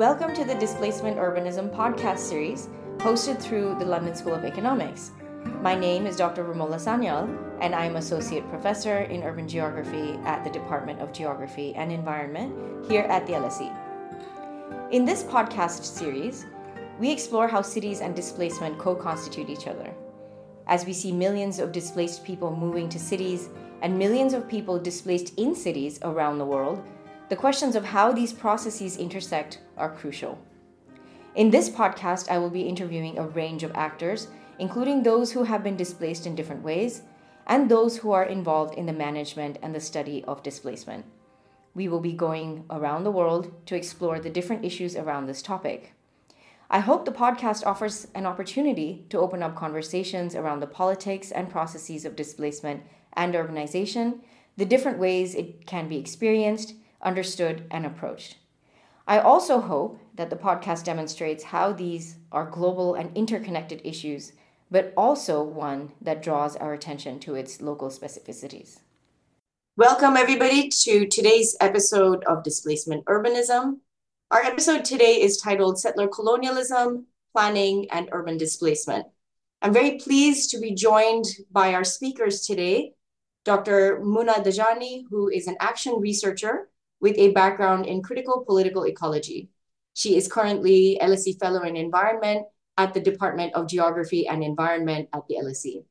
Welcome to the Displacement Urbanism podcast series, hosted through the London School of Economics. My name is Dr. Romola Sanyal, and I am Associate Professor in Urban Geography at the Department of Geography and Environment here at the LSE. In this podcast series, we explore how cities and displacement co-constitute each other. As we see millions of displaced people moving to cities and millions of people displaced in cities around the world, the questions of how these processes intersect are crucial. In this podcast, I will be interviewing a range of actors, including those who have been displaced in different ways and those who are involved in the management and the study of displacement. We will be going around the world to explore the different issues around this topic. I hope the podcast offers an opportunity to open up conversations around the politics and processes of displacement and urbanization, the different ways it can be experienced, understood, and approached. I also hope that the podcast demonstrates how these are global and interconnected issues, but also one that draws our attention to its local specificities. Welcome, everybody, to today's episode of Displacement Urbanism. Our episode today is titled Settler Colonialism, Planning, and Urban Displacement. I'm very pleased to be joined by our speakers today, Dr. Muna Dajani, who is an action researcher with a background in critical political ecology. She is currently LSE Fellow in Environment at the Department of Geography and Environment at the LSE.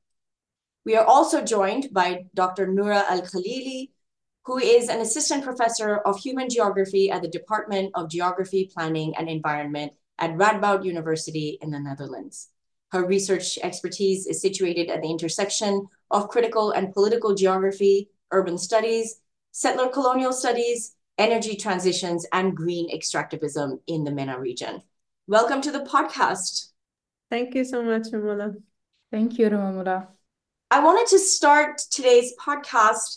We are also joined by Dr. Noura Al-Khalili, who is an assistant professor of human geography at the Department of Geography, Planning, and Environment at Radboud University in the Netherlands. Her research expertise is situated at the intersection of critical and political geography, urban studies, settler colonial studies, energy transitions, and green extractivism in the MENA region. Welcome to the podcast. Thank you so much, Romola. Thank you, Romola. I wanted to start today's podcast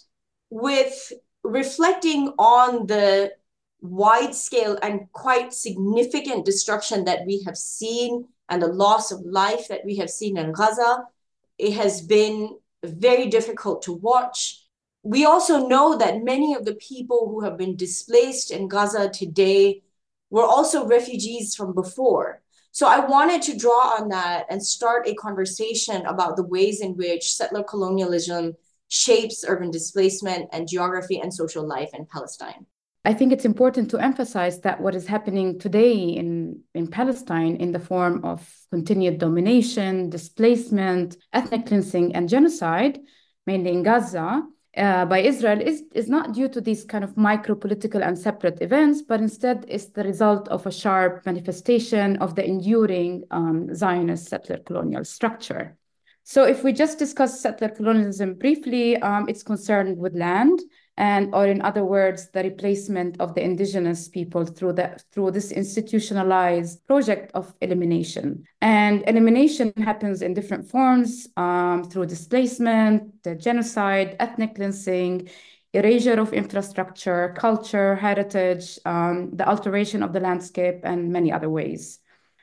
with reflecting on the wide-scale and quite significant destruction that we have seen and the loss of life that we have seen in Gaza. It has been very difficult to watch. We also know that many of the people who have been displaced in Gaza today were also refugees from before. So I wanted to draw on that and start a conversation about the ways in which settler colonialism shapes urban displacement and geography and social life in Palestine. I think it's important to emphasize that what is happening today in Palestine in the form of continued domination, displacement, ethnic cleansing, and genocide, mainly in Gaza, by Israel is not due to these kind of micro-political and separate events, but instead is the result of a sharp manifestation of the enduring Zionist settler colonial structure. So if we just discuss settler colonialism briefly, it's concerned with land, or in other words, the replacement of the indigenous people through this institutionalized project of elimination. And elimination happens in different forms, through displacement, the genocide, ethnic cleansing, erasure of infrastructure, culture, heritage, the alteration of the landscape, and many other ways.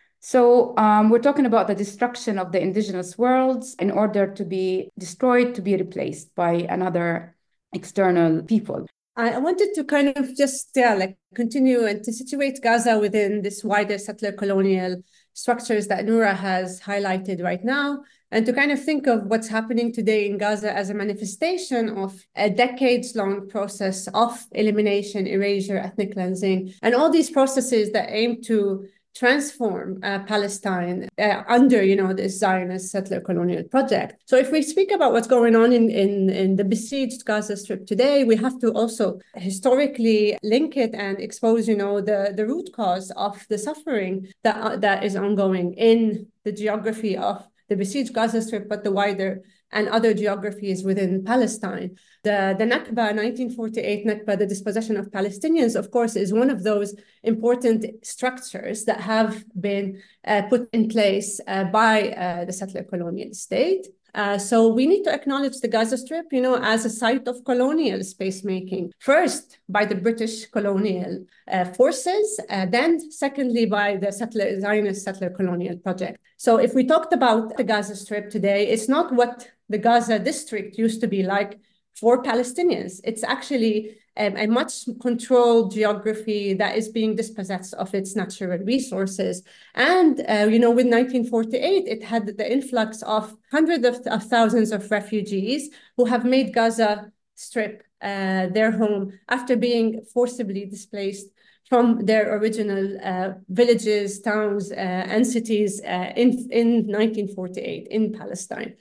So we're talking about the destruction of the indigenous worlds in order to be destroyed, to be replaced by another external people. I wanted to kind of just continue and to situate Gaza within this wider settler colonial structures that Noura has highlighted right now, and to kind of think of what's happening today in Gaza as a manifestation of a decades-long process of elimination, erasure, ethnic cleansing, and all these processes that aim to transform Palestine under, this Zionist settler colonial project. So if we speak about what's going on in the besieged Gaza Strip today, we have to also historically link it and expose, the root cause of the suffering that is ongoing in the geography of the besieged Gaza Strip, but the wider and other geographies within Palestine. The Nakba, 1948 Nakba, the dispossession of Palestinians, of course, is one of those important structures that have been put in place by the settler colonial state. So we need to acknowledge the Gaza Strip, as a site of colonial space-making, first by the British colonial forces, then secondly by the Zionist settler colonial project. So if we talked about the Gaza Strip today, it's not what the Gaza district used to be like for Palestinians. It's actually a much controlled geography that is being dispossessed of its natural resources. And, with 1948, it had the influx of hundreds of thousands of refugees who have made Gaza Strip their home after being forcibly displaced from their original villages, towns, and cities in 1948 in Palestine.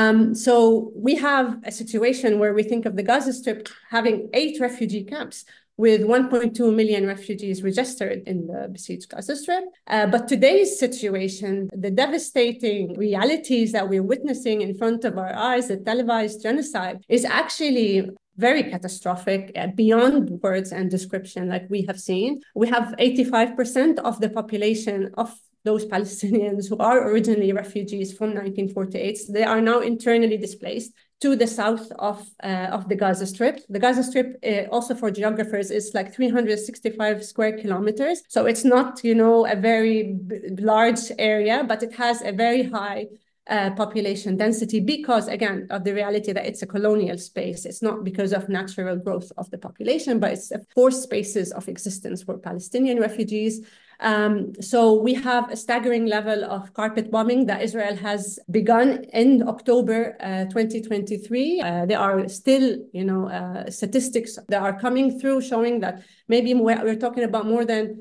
So we have a situation where we think of the Gaza Strip having 8 refugee camps with 1.2 million refugees registered in the besieged Gaza Strip. But today's situation, the devastating realities that we're witnessing in front of our eyes, the televised genocide, is actually very catastrophic, beyond words and description, like we have seen. We have 85% of the population of those Palestinians who are originally refugees from 1948. So they are now internally displaced to the south of the Gaza Strip. The Gaza Strip, also for geographers, is like 365 square kilometers. So it's not, a very large area, but it has a very high population density because, again, of the reality that it's a colonial space. It's not because of natural growth of the population, but it's forced spaces of existence for Palestinian refugees. So we have a staggering level of carpet bombing that Israel has begun in October 2023. There are still, statistics that are coming through showing that maybe we're talking about more than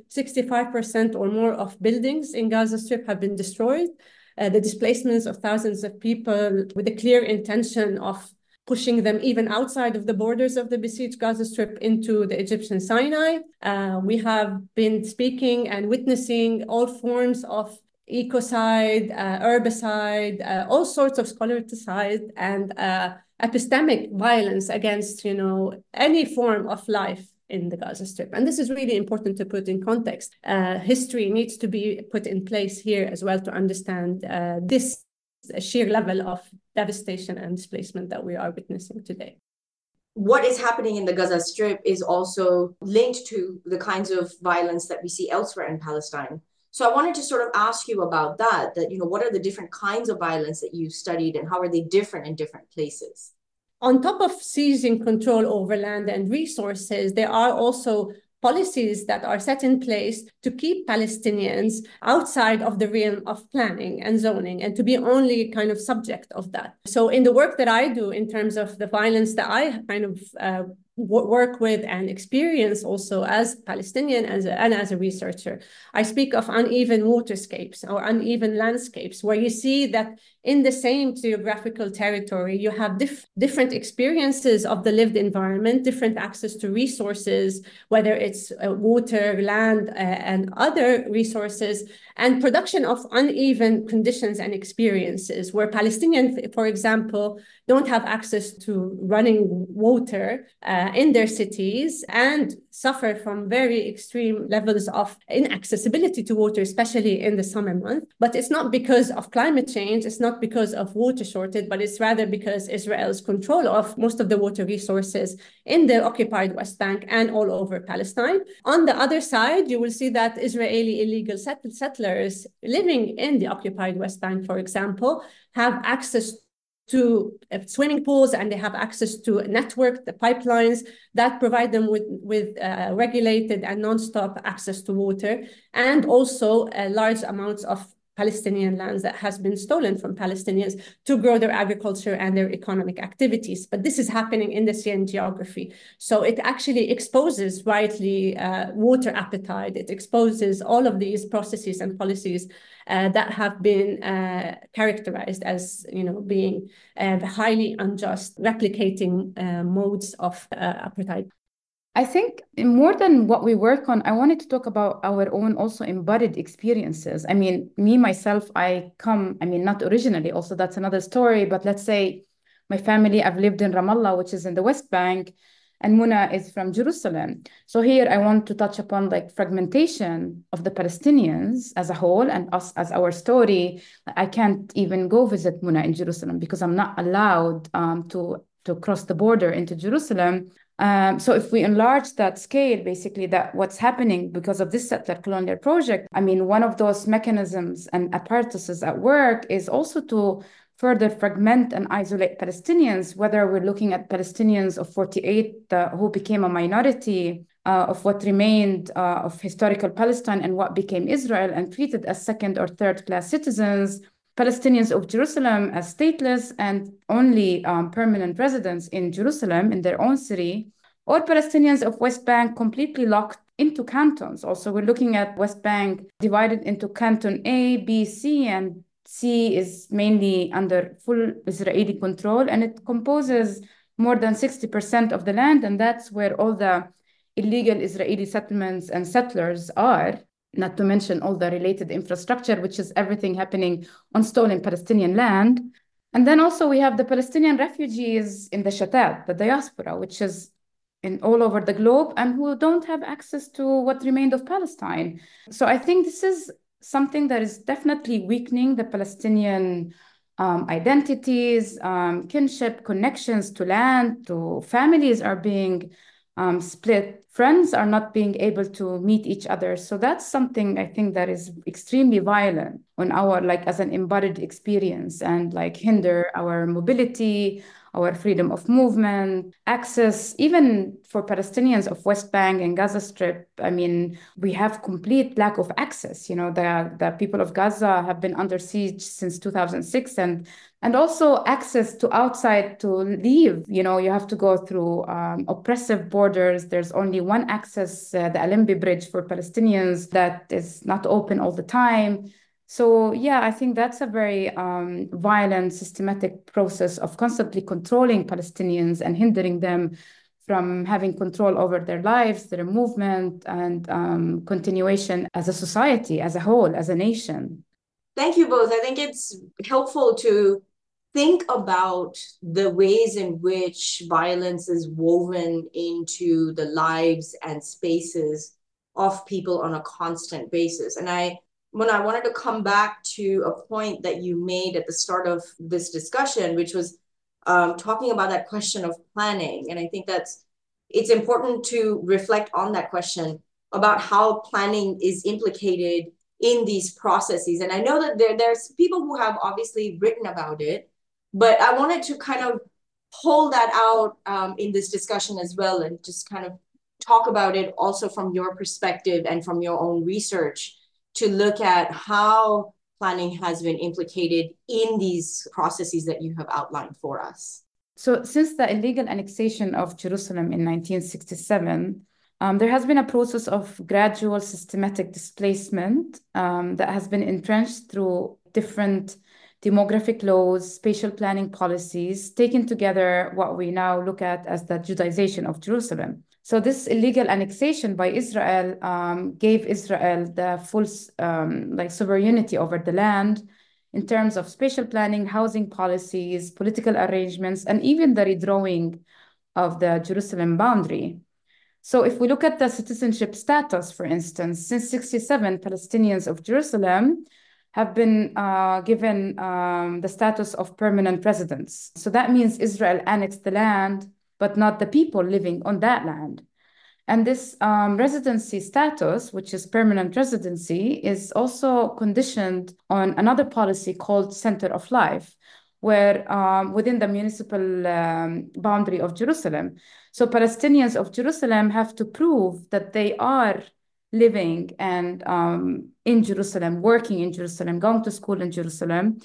65% or more of buildings in Gaza Strip have been destroyed. The displacements of thousands of people with a clear intention of pushing them even outside of the borders of the besieged Gaza Strip into the Egyptian Sinai. We have been speaking and witnessing all forms of ecocide, herbicide, all sorts of scholaticide and epistemic violence against, any form of life in the Gaza Strip. And this is really important to put in context. History needs to be put in place here as well to understand this sheer level of devastation and displacement that we are witnessing today. What is happening in the Gaza Strip is also linked to the kinds of violence that we see elsewhere in Palestine. So I wanted to sort of ask you about that, what are the different kinds of violence that you've studied and how are they different in different places? On top of seizing control over land and resources, there are also policies that are set in place to keep Palestinians outside of the realm of planning and zoning and to be only kind of subject of that. So in the work that I do in terms of the violence that I kind of work with and experience also as Palestinian and as a researcher, I speak of uneven waterscapes or uneven landscapes where you see that in the same geographical territory, you have different experiences of the lived environment, different access to resources, whether it's water, land, and other resources, and production of uneven conditions and experiences where Palestinians, for example, don't have access to running water in their cities and suffer from very extreme levels of inaccessibility to water, especially in the summer months. But it's not because of climate change, it's not because of water shortage, but it's rather because Israel's control of most of the water resources in the occupied West Bank and all over Palestine. On the other side, you will see that Israeli illegal settlers living in the occupied West Bank, for example, have access to swimming pools and they have access to a network, the pipelines that provide them with regulated and non-stop access to water, and also large amounts of Palestinian lands that has been stolen from Palestinians to grow their agriculture and their economic activities. But this is happening in the same geography. So it actually exposes rightly water appetite. It exposes all of these processes and policies that have been characterized as, being highly unjust, replicating modes of apartheid. I think more than what we work on, I wanted to talk about our own also embodied experiences. I mean, me, myself, not originally, also that's another story, but let's say my family, I've lived in Ramallah, which is in the West Bank, and Muna is from Jerusalem. So here I want to touch upon fragmentation of the Palestinians as a whole and us as our story. I can't even go visit Muna in Jerusalem because I'm not allowed to cross the border into Jerusalem. So if we enlarge that scale, basically that what's happening because of this settler colonial project, one of those mechanisms and apparatuses at work is also to further fragment and isolate Palestinians, whether we're looking at Palestinians of 48 who became a minority of what remained of historical Palestine and what became Israel and treated as second or third class citizens, Palestinians of Jerusalem as stateless and only permanent residents in Jerusalem in their own city, or Palestinians of West Bank completely locked into cantons. Also, we're looking at West Bank divided into Canton A, B, C, and C is mainly under full Israeli control, and it composes more than 60% of the land, and that's where all the illegal Israeli settlements and settlers are, not to mention all the related infrastructure, which is everything happening on stolen Palestinian land. And then also we have the Palestinian refugees in the Shatat, the diaspora, which is in all over the globe and who don't have access to what remained of Palestine. So I think this is something that is definitely weakening the Palestinian identities, kinship, connections to land, to families are being split. Friends are not being able to meet each other. So that's something I think that is extremely violent on our, like, as an embodied experience and like hinder our mobility, our freedom of movement, access, even for Palestinians of West Bank and Gaza Strip. I mean, we have complete lack of access. You know, the people of Gaza have been under siege since 2006 and also access to outside to leave. You know, you have to go through oppressive borders. There's only one access, the Alembi Bridge for Palestinians that is not open all the time. So yeah, I think that's a very violent, systematic process of constantly controlling Palestinians and hindering them from having control over their lives, their movement, and continuation as a society, as a whole, as a nation. Thank you both. I think it's helpful to think about the ways in which violence is woven into the lives and spaces of people on a constant basis. And I wanted to come back to a point that you made at the start of this discussion, which was talking about that question of planning. And I think it's important to reflect on that question about how planning is implicated in these processes. And I know that there's people who have obviously written about it, but I wanted to kind of pull that out in this discussion as well and just kind of talk about it also from your perspective and from your own research, to look at how planning has been implicated in these processes that you have outlined for us. So since the illegal annexation of Jerusalem in 1967, there has been a process of gradual systematic displacement that has been entrenched through different demographic laws, spatial planning policies, taken together what we now look at as the Judaization of Jerusalem. So this illegal annexation by Israel gave Israel the full sovereignty over the land in terms of spatial planning, housing policies, political arrangements, and even the redrawing of the Jerusalem boundary. So if we look at the citizenship status, for instance, since 1967, Palestinians of Jerusalem have been given the status of permanent residents. So that means Israel annexed the land, but not the people living on that land. And this residency status, which is permanent residency, is also conditioned on another policy called Center of Life, where within the municipal boundary of Jerusalem. So Palestinians of Jerusalem have to prove that they are living and in Jerusalem, working in Jerusalem, going to school in Jerusalem,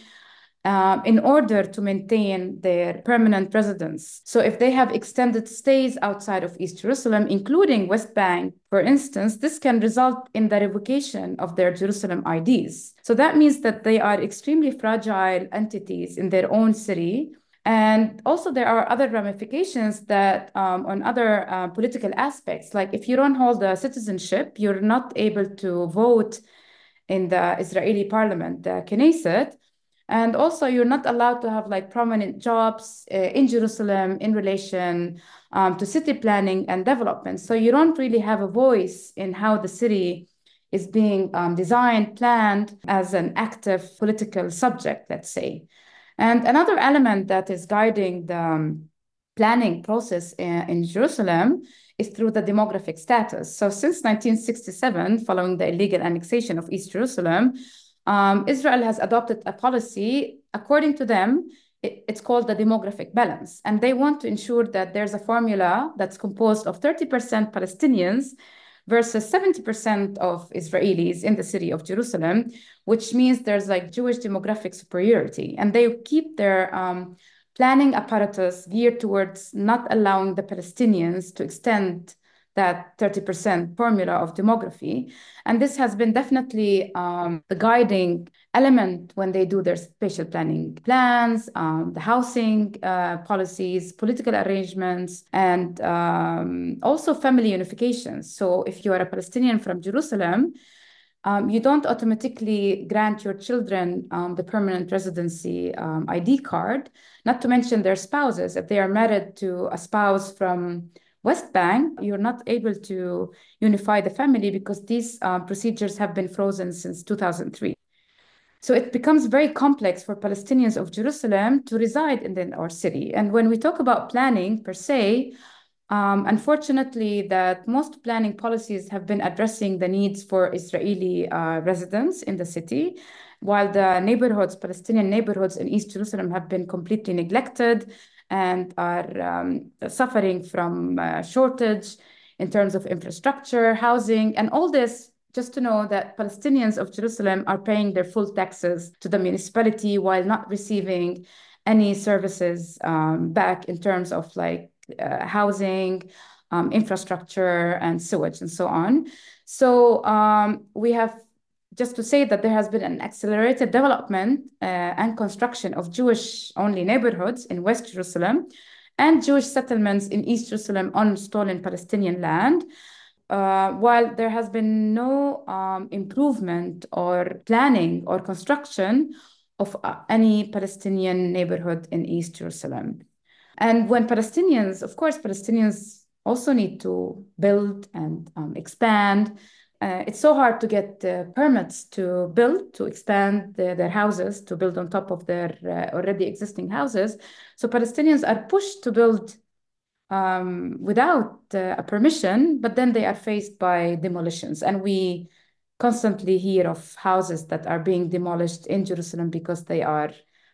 in order to maintain their permanent residence. So if they have extended stays outside of East Jerusalem, including West Bank, for instance, this can result in the revocation of their Jerusalem IDs. So that means that they are extremely fragile entities in their own city. And also there are other ramifications that on other political aspects, like if you don't hold a citizenship, you're not able to vote in the Israeli parliament, the Knesset. And also, you're not allowed to have like prominent jobs in Jerusalem in relation to city planning and development. So you don't really have a voice in how the city is being designed, planned as an active political subject, let's say. And another element that is guiding the planning process in Jerusalem is through the demographic status. So since 1967, following the illegal annexation of East Jerusalem, Israel has adopted a policy according to them, it's called the demographic balance. And they want to ensure that there's a formula that's composed of 30% Palestinians versus 70% of Israelis in the city of Jerusalem, which means there's like Jewish demographic superiority. And they keep their planning apparatus geared towards not allowing the Palestinians to extend that 30% formula of demography. And this has been definitely the guiding element when they do their spatial planning plans, the housing policies, political arrangements, and also family unification. So if you are a Palestinian from Jerusalem, you don't automatically grant your children the permanent residency ID card, not to mention their spouses. If they are married to a spouse from West Bank, you're not able to unify the family because these procedures have been frozen since 2003. So it becomes very complex for Palestinians of Jerusalem to reside in our city. And when we talk about planning per se, unfortunately, that most planning policies have been addressing the needs for Israeli residents in the city, while the neighborhoods, Palestinian neighborhoods in East Jerusalem have been completely neglected and are suffering from shortage in terms of infrastructure, housing, and all this, just to know that Palestinians of Jerusalem are paying their full taxes to the municipality while not receiving any services back in terms of like housing, infrastructure, and sewage, and so on. So we have just to say that there has been an accelerated development and construction of Jewish-only neighborhoods in West Jerusalem and Jewish settlements in East Jerusalem on stolen Palestinian land, while there has been no improvement or planning or construction of any Palestinian neighborhood in East Jerusalem. And when Palestinians, of course, Palestinians also need to build and expand. It's so hard to get permits to build, to expand their houses, to build on top of their already existing houses. So Palestinians are pushed to build without a permission, but then they are faced by demolitions. And we constantly hear of houses that are being demolished in Jerusalem because they are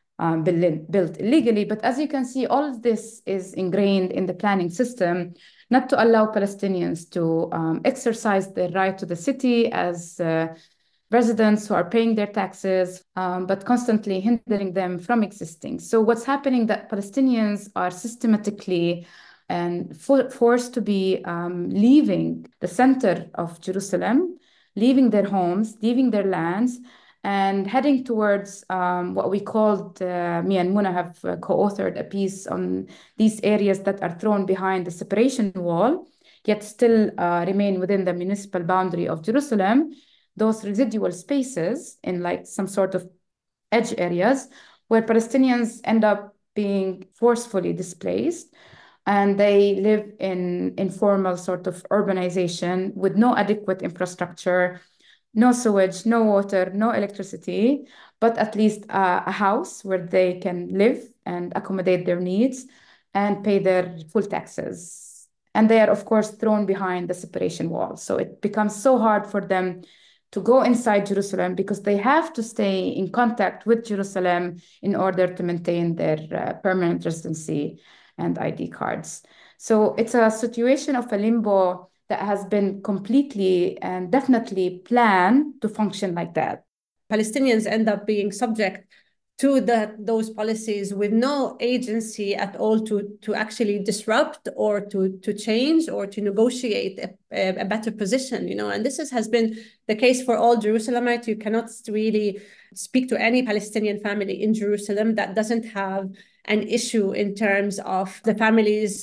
built illegally. But as you can see, all of this is ingrained in the planning system, not to allow Palestinians to exercise their right to the city as residents who are paying their taxes, but constantly hindering them from existing. So what's happening that Palestinians are systematically and forced to be leaving the center of Jerusalem, leaving their homes, leaving their lands, and heading towards what we called, me and Muna have co-authored a piece on these areas that are thrown behind the separation wall, yet still remain within the municipal boundary of Jerusalem, those residual spaces in like some sort of edge areas where Palestinians end up being forcefully displaced, and they live in informal sort of urbanization with no adequate infrastructure, no sewage, no water, no electricity, but at least a house where they can live and accommodate their needs and pay their full taxes. And they are, of course, thrown behind the separation wall. So it becomes so hard for them to go inside Jerusalem because they have to stay in contact with Jerusalem in order to maintain their permanent residency and ID cards. So it's a situation of a limbo that has been completely and definitely planned to function like that. Palestinians end up being subject to those policies with no agency at all to actually disrupt or to change or to negotiate a better position, and this has been the case for all Jerusalemites. You cannot really speak to any Palestinian family in Jerusalem that doesn't have an issue in terms of the family's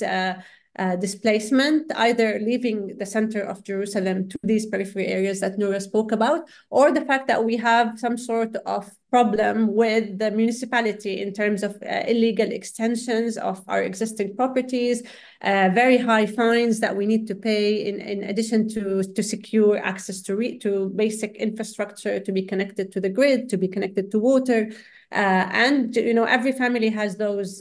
displacement, either leaving the center of Jerusalem to these periphery areas that Noura spoke about, or the fact that we have some sort of problem with the municipality in terms of illegal extensions of our existing properties, very high fines that we need to pay in addition to secure access to basic infrastructure, to be connected to the grid, to be connected to water. And every family has those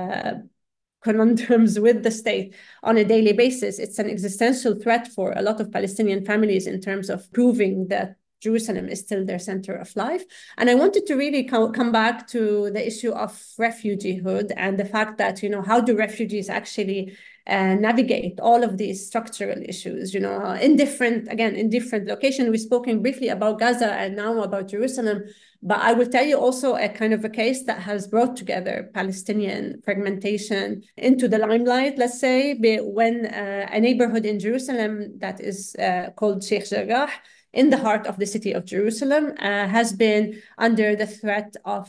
conundrums with the state on a daily basis. It's an existential threat for a lot of Palestinian families in terms of proving that Jerusalem is still their center of life. And I wanted to really come back to the issue of refugeehood and the fact that, how do refugees actually navigate all of these structural issues, in different locations. We've spoken briefly about Gaza and now about Jerusalem, but I will tell you also a kind of a case that has brought together Palestinian fragmentation into the limelight, let's say, when a neighborhood in Jerusalem that is called Sheikh Jarrah, in the heart of the city of Jerusalem, has been under the threat of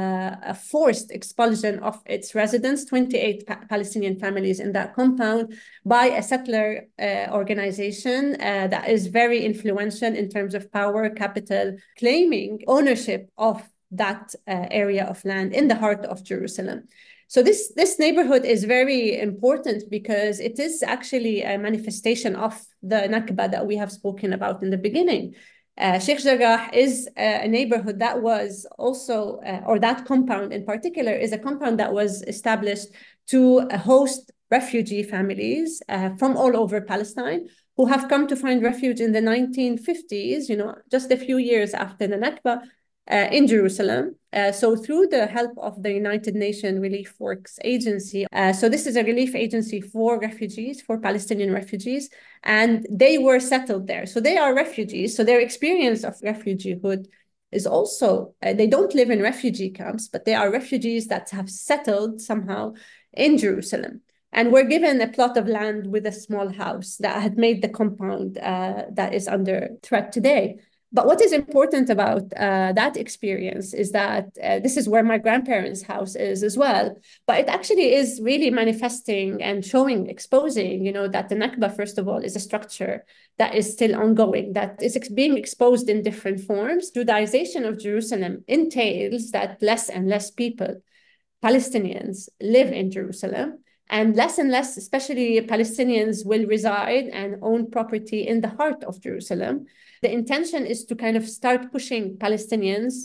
a forced expulsion of its residents, 28 Palestinian families in that compound, by a settler organization that is very influential in terms of power, capital, claiming ownership of that area of land in the heart of Jerusalem. So this neighborhood is very important because it is actually a manifestation of the Nakba that we have spoken about in the beginning. Sheikh Jarrah is a neighborhood that was also, or that compound in particular, is a compound that was established to host refugee families from all over Palestine who have come to find refuge in the 1950s, just a few years after the Nakba, in Jerusalem. So through the help of the United Nations Relief Works Agency, so this is a relief agency for refugees, for Palestinian refugees, and they were settled there. So they are refugees. So their experience of refugeehood is also, they don't live in refugee camps, but they are refugees that have settled somehow in Jerusalem. And were given a plot of land with a small house that had made the compound that is under threat today. But what is important about that experience is that this is where my grandparents' house is as well. But it actually is really manifesting and showing, exposing, that the Nakba, first of all, is a structure that is still ongoing, that is being exposed in different forms. Judaization of Jerusalem entails that less and less people, Palestinians, live in Jerusalem. And less, especially Palestinians, will reside and own property in the heart of Jerusalem. The intention is to kind of start pushing Palestinians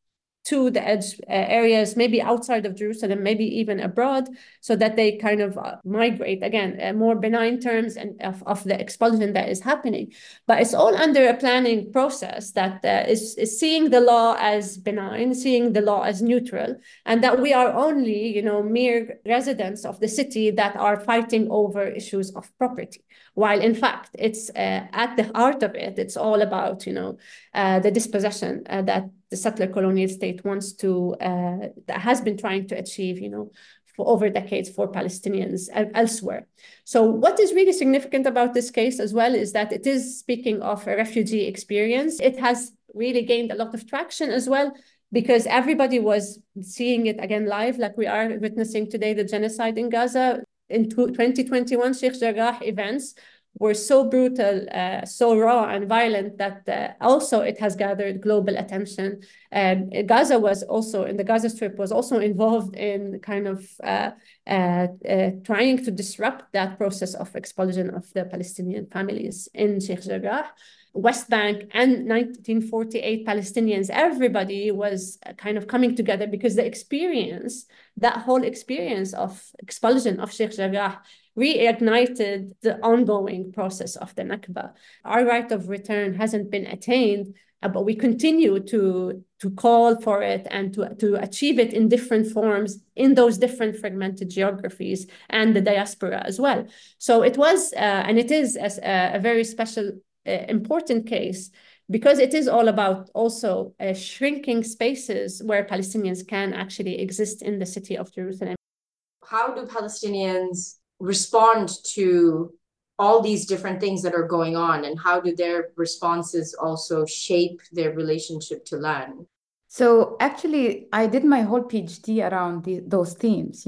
to the edge areas, maybe outside of Jerusalem, maybe even abroad, so that they kind of migrate, again, more benign terms and of the expulsion that is happening. But it's all under a planning process that is seeing the law as benign, seeing the law as neutral, and that we are only, mere residents of the city that are fighting over issues of property. While in fact, it's at the heart of it, it's all about, the dispossession that the settler colonial state wants to, that has been trying to achieve, for over decades for Palestinians elsewhere. So what is really significant about this case as well is that it is speaking of a refugee experience. It has really gained a lot of traction as well, because everybody was seeing it again live, like we are witnessing today, the genocide in Gaza. In 2021, Sheikh Jarrah events were so brutal, so raw and violent that also it has gathered global attention. Gaza was also, in the Gaza Strip, was also involved in kind of trying to disrupt that process of expulsion of the Palestinian families in Sheikh Jarrah. West Bank and 1948 Palestinians, everybody was kind of coming together because the experience, that whole experience of expulsion of Sheikh Jarrah reignited the ongoing process of the Nakba. Our right of return hasn't been attained, but we continue to call for it and to achieve it in different forms in those different fragmented geographies and the diaspora as well. So it was, and it is a very special important case, because it is all about also shrinking spaces where Palestinians can actually exist in the city of Jerusalem. How do Palestinians respond to all these different things that are going on, and how do their responses also shape their relationship to land? So actually, I did my whole PhD around those themes.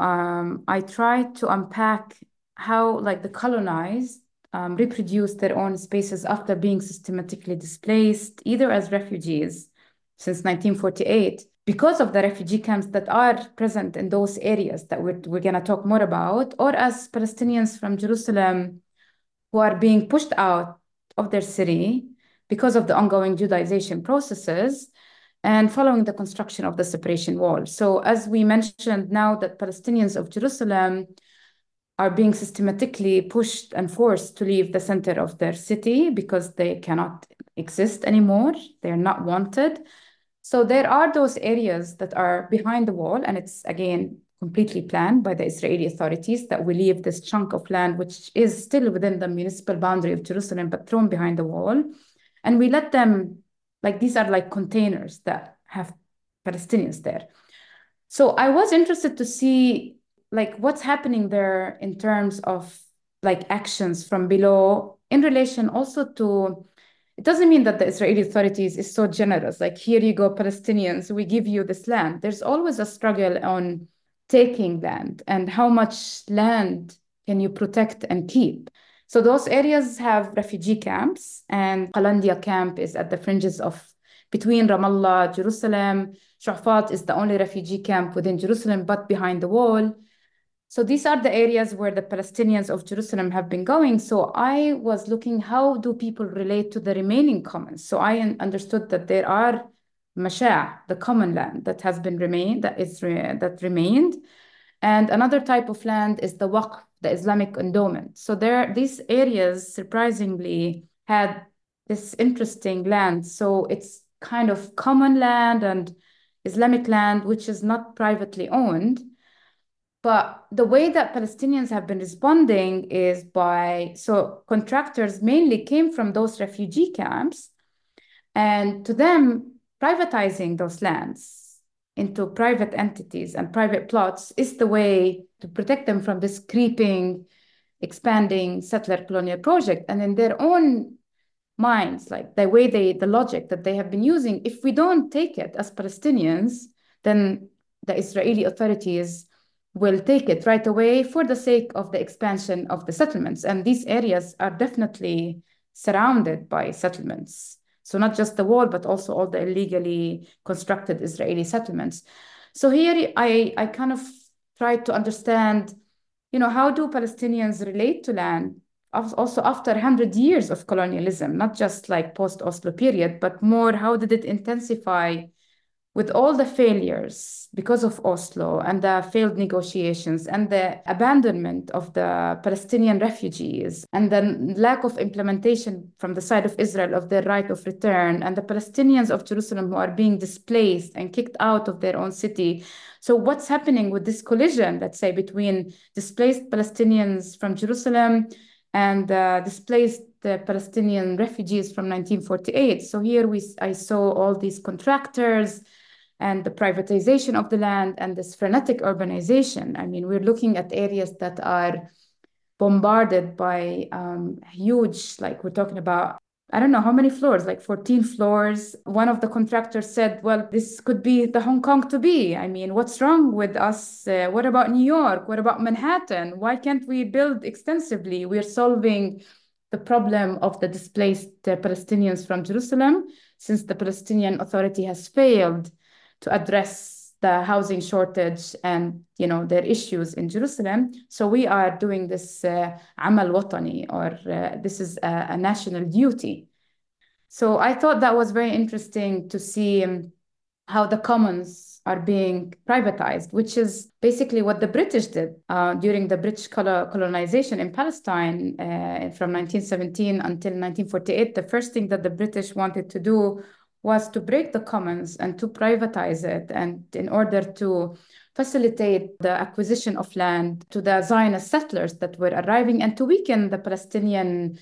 I tried to unpack how, like, the colonized reproduce their own spaces after being systematically displaced, either as refugees since 1948, because of the refugee camps that are present in those areas that we're going to talk more about, or as Palestinians from Jerusalem who are being pushed out of their city because of the ongoing Judaization processes and following the construction of the separation wall. So as we mentioned, now that Palestinians of Jerusalem are being systematically pushed and forced to leave the center of their city because they cannot exist anymore. They're not wanted. So there are those areas that are behind the wall, and it's, again, completely planned by the Israeli authorities that we leave this chunk of land, which is still within the municipal boundary of Jerusalem, but thrown behind the wall. And we let them, like, these are like containers that have Palestinians there. So I was interested to see, like, what's happening there in terms of, like, actions from below in relation also to, it doesn't mean that the Israeli authorities is so generous, like, here you go, Palestinians, we give you this land. There's always a struggle on taking land and how much land can you protect and keep. So those areas have refugee camps, and Qalandia camp is at the fringes of between Ramallah, Jerusalem. Shu'afat is the only refugee camp within Jerusalem, but behind the wall. So these are the areas where the Palestinians of Jerusalem have been going. So I was looking, how do people relate to the remaining commons? So I understood that there are masha', the common land that has been that remained. And another type of land is the waqf, the Islamic endowment. So these areas surprisingly had this interesting land. So it's kind of common land and Islamic land, which is not privately owned. But the way that Palestinians have been responding is so contractors mainly came from those refugee camps, and to them, privatizing those lands into private entities and private plots is the way to protect them from this creeping, expanding settler colonial project. And in their own minds, like the logic that they have been using, if we don't take it as Palestinians, then the Israeli authorities will take it right away for the sake of the expansion of the settlements. And these areas are definitely surrounded by settlements. So not just the wall, but also all the illegally constructed Israeli settlements. So here I kind of tried to understand, how do Palestinians relate to land also after 100 years of colonialism, not just like post-Oslo period, but more, how did it intensify with all the failures because of Oslo and the failed negotiations and the abandonment of the Palestinian refugees and the lack of implementation from the side of Israel of their right of return, and the Palestinians of Jerusalem who are being displaced and kicked out of their own city. So what's happening with this collision, let's say, between displaced Palestinians from Jerusalem and displaced Palestinian refugees from 1948? So here I saw all these contractors and the privatization of the land and this frenetic urbanization. I mean, we're looking at areas that are bombarded by huge, like we're talking about, I don't know how many floors, like 14 floors. One of the contractors said, well, this could be the Hong Kong to be. I mean, what's wrong with us? What about New York? What about Manhattan? Why can't we build extensively? We're solving the problem of the displaced Palestinians from Jerusalem, since the Palestinian Authority has failed to address the housing shortage and their issues in Jerusalem. So we are doing this amal watani, or this is a national duty. So I thought that was very interesting to see how the commons are being privatized, which is basically what the British did during the British colonization in Palestine from 1917 until 1948. The first thing that the British wanted to do was to break the commons and to privatize it, and in order to facilitate the acquisition of land to the Zionist settlers that were arriving, and to weaken the Palestinian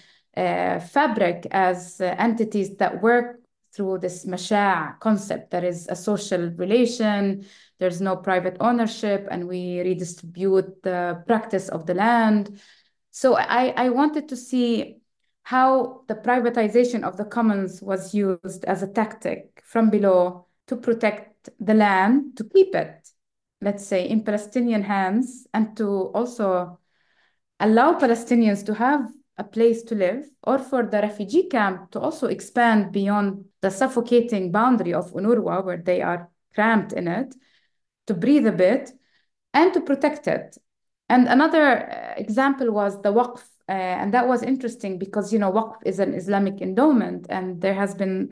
fabric as entities that work through this masha' concept. There is a social relation, there's no private ownership, and we redistribute the practice of the land. So I wanted to see how the privatization of the commons was used as a tactic from below to protect the land, to keep it, let's say, in Palestinian hands, and to also allow Palestinians to have a place to live, or for the refugee camp to also expand beyond the suffocating boundary of UNRWA, where they are cramped in it, to breathe a bit and to protect it. And another example was the waqf. And that was interesting because, waqf is an Islamic endowment, and there has been,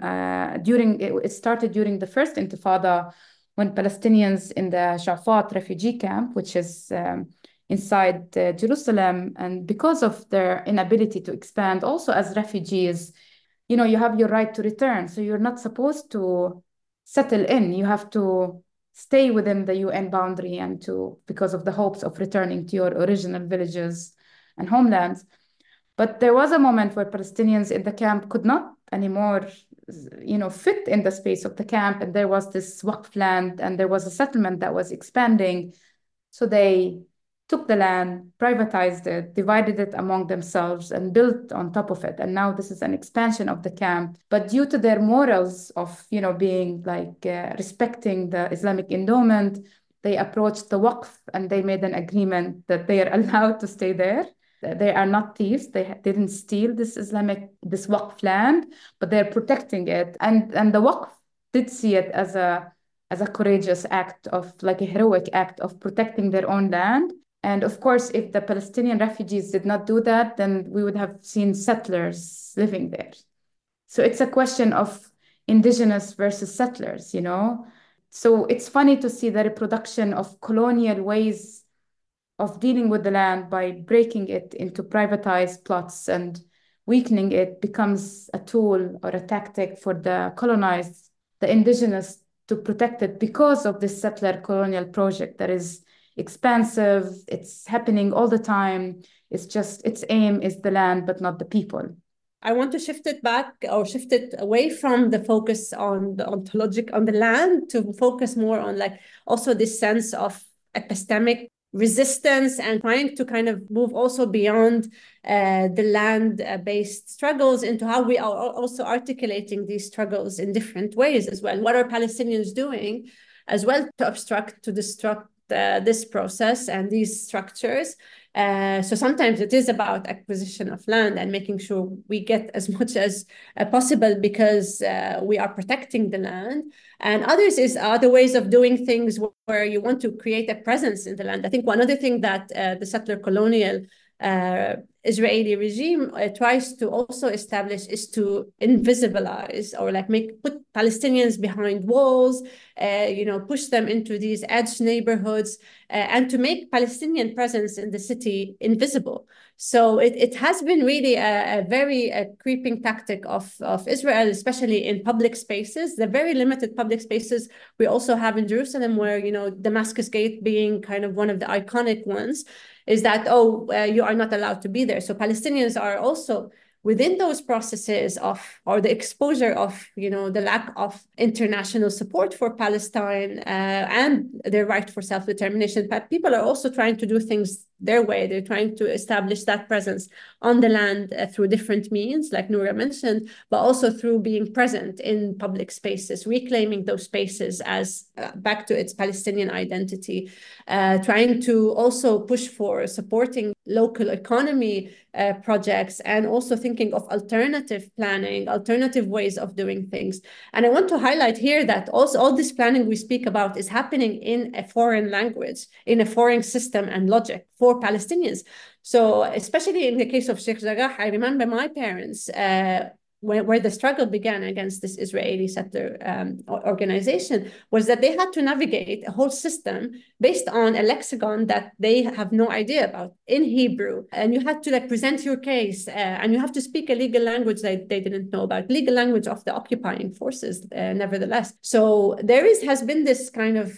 it started during the first Intifada, when Palestinians in the Shu'afat refugee camp, which is inside Jerusalem, and because of their inability to expand also as refugees, you have your right to return. So you're not supposed to settle in. You have to stay within the UN boundary and because of the hopes of returning to your original villages and homelands. But there was a moment where Palestinians in the camp could not anymore, fit in the space of the camp. And there was this Waqf land and there was a settlement that was expanding. So they took the land, privatized it, divided it among themselves, and built on top of it. And now this is an expansion of the camp. But due to their morals of, being respecting the Islamic endowment, they approached the Waqf and they made an agreement that they are allowed to stay there. They are not thieves. They didn't steal this Waqf land, but they're protecting it. And the Waqf did see it as a courageous act of a heroic act of protecting their own land. And of course, if the Palestinian refugees did not do that, then we would have seen settlers living there. So it's a question of indigenous versus settlers, So it's funny to see the reproduction of colonial ways of dealing with the land by breaking it into privatized plots and weakening it becomes a tool or a tactic for the colonized, the indigenous, to protect it because of this settler colonial project that is expansive. It's happening all the time. It's just its aim is the land, but not the people. I want to shift it back or shift it away from the focus on the ontologic on the land to focus more on also this sense of epistemic resistance and trying to kind of move also beyond the land-based struggles into how we are also articulating these struggles in different ways as well. What are Palestinians doing as well to destruct this process and these structures? So sometimes it is about acquisition of land and making sure we get as much as possible because we are protecting the land. And others is other ways of doing things where you want to create a presence in the land. I think one other thing that the settler colonial Israeli regime tries to also establish is to invisibilize or put Palestinians behind walls, push them into these edge neighborhoods and to make Palestinian presence in the city invisible. So it has been really a very creeping tactic of Israel, especially in public spaces, the very limited public spaces we also have in Jerusalem where, Damascus Gate being kind of one of the iconic ones, is that, you are not allowed to be there. So Palestinians are also within those processes or the exposure of, the lack of international support for Palestine and their right for self-determination. But people are also trying to do things their way. They're trying to establish that presence on the land through different means, like Noura mentioned, but also through being present in public spaces, reclaiming those spaces as back to its Palestinian identity, trying to also push for supporting local economy projects and also thinking of alternative planning, alternative ways of doing things. And I want to highlight here that also all this planning we speak about is happening in a foreign language, in a foreign system and logic for Palestinians. So especially in the case of Sheikh Jarrah, I remember my parents where the struggle began against this Israeli settler organization was that they had to navigate a whole system based on a lexicon that they have no idea about in Hebrew. And you had to present your case and you have to speak a legal language that they didn't know about, legal language of the occupying forces, nevertheless. So there has been this kind of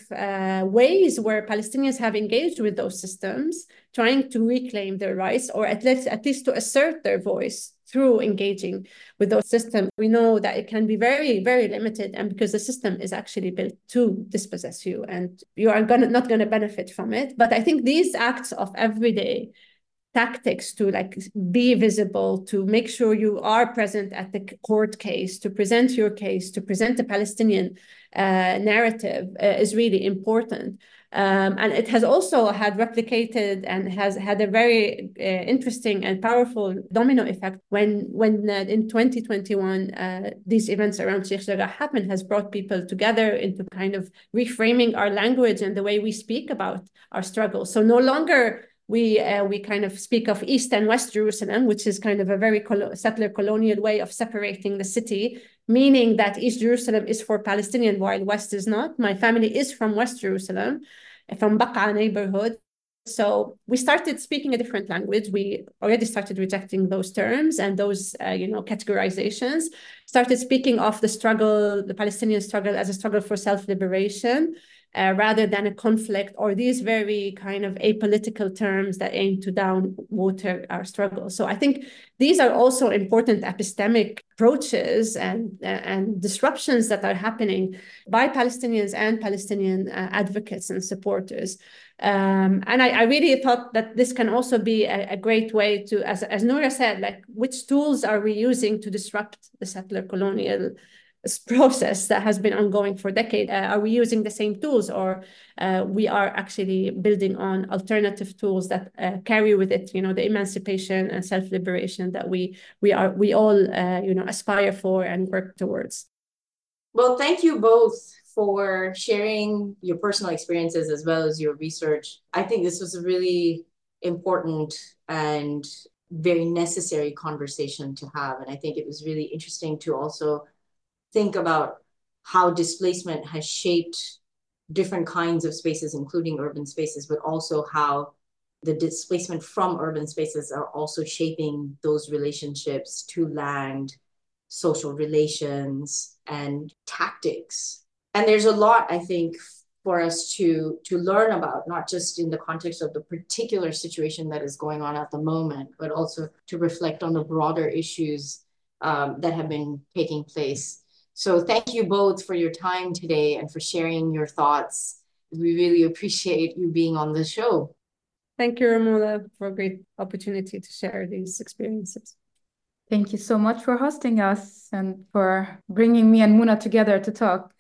ways where Palestinians have engaged with those systems, trying to reclaim their rights or at least to assert their voice through engaging with those systems. We know that it can be very, very limited, and because the system is actually built to dispossess you and you are not going to benefit from it. But I think these acts of everyday tactics to be visible, to make sure you are present at the court case, to present your case, to present the Palestinian narrative is really important. And it has also had replicated and has had a very interesting and powerful domino effect when in 2021, these events around Sheikh Jarrah happened, has brought people together into kind of reframing our language and the way we speak about our struggle. So no longer we kind of speak of East and West Jerusalem, which is kind of a very settler colonial way of separating the city, meaning that East Jerusalem is for Palestinian while West is not. My family is from West Jerusalem, from Baqa neighborhood. So we started speaking a different language. We already started rejecting those terms and those, categorizations, started speaking of the struggle, the Palestinian struggle, as a struggle for self-liberation, rather than a conflict, or these very kind of apolitical terms that aim to down water our struggle. So I think these are also important epistemic approaches and disruptions that are happening by Palestinians and Palestinian advocates and supporters. And I really thought that this can also be a great way to, as Noura said, like, which tools are we using to disrupt the settler colonial process that has been ongoing for decades? Are we using the same tools, or we are actually building on alternative tools that carry with it, the emancipation and self-liberation that we all aspire for and work towards? Well, thank you both for sharing your personal experiences as well as your research. I think this was a really important and very necessary conversation to have. And I think it was really interesting to also think about how displacement has shaped different kinds of spaces, including urban spaces, but also how the displacement from urban spaces are also shaping those relationships to land, social relations, and tactics. And there's a lot, I think, for us to learn about, not just in the context of the particular situation that is going on at the moment, but also to reflect on the broader issues that have been taking place. So thank you both for your time today and for sharing your thoughts. We really appreciate you being on the show. Thank you, Romola, for a great opportunity to share these experiences. Thank you so much for hosting us and for bringing me and Muna together to talk.